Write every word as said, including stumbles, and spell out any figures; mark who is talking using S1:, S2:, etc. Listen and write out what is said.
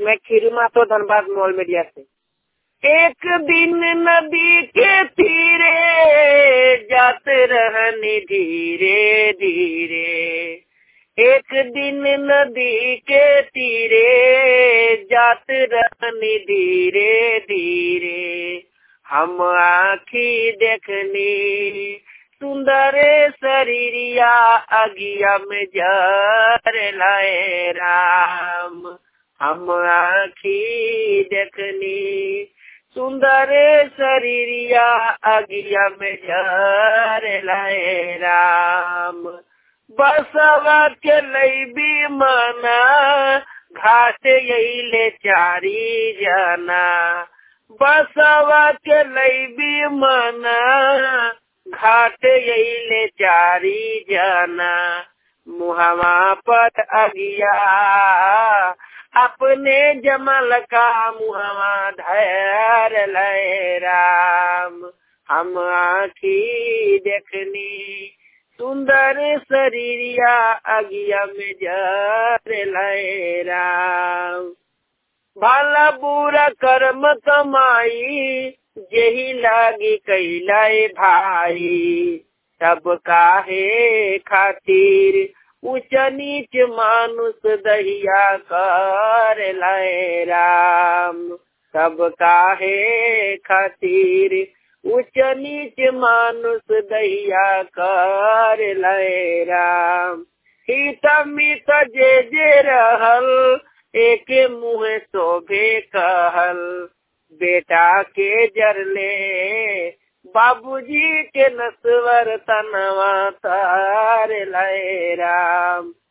S1: मैं खीरू मातो धनबाद मॉल मीडिया से। एक दिन नदी के तीरे जाते रहनी धीरे धीरे, एक दिन नदी के तीरे जाते रहनी धीरे धीरे, हम आँखी देखनी सुंदर शरीरिया अगिया में जर लाए राम, हम आँखी देखनी सुंदर शरीरिया अगिया में जर लाए राम। बसवा के लैबी मना घाट यही चारी जना, बसवा के लैबी मना घाट यही चारी जना, मुहवा पर अगिया अपने जमल का मुहवा धर लय राम, हम आँखी देखनी सुंदर शरीरिया अगिया में जर लय राम। भला बुरा कर्म कमाई जेही लागी कैलाए भाई, तब काहे खातिर ऊंच नीच मानुष दहिया कर लाए राम, तब काहे खातिर ऊंच नीच मानुष दहिया कर लाए राम। हित मित जे जे रहल एक मुँह शोभे कहल, बेटा के जरले बाबूजी के नस्वर तनवा तार लाए राम,